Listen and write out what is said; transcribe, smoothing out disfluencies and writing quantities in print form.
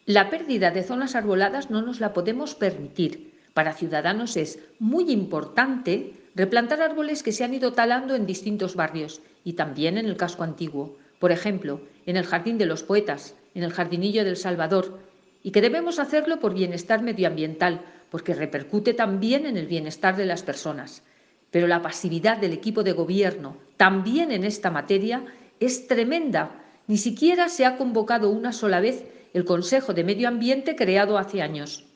La pérdida de zonas arboladas no nos la podemos permitir. Para Ciudadanos es muy importante replantar árboles que se han ido talando en distintos barrios y también en el casco antiguo. Por ejemplo, en el Jardín de los Poetas, en el Jardinillo del Salvador, y que debemos hacerlo por bienestar medioambiental, porque repercute también en el bienestar de las personas. Pero la pasividad del equipo de gobierno, también en esta materia, es tremenda. Ni siquiera se ha convocado una sola vez el Consejo de Medio Ambiente creado hace años.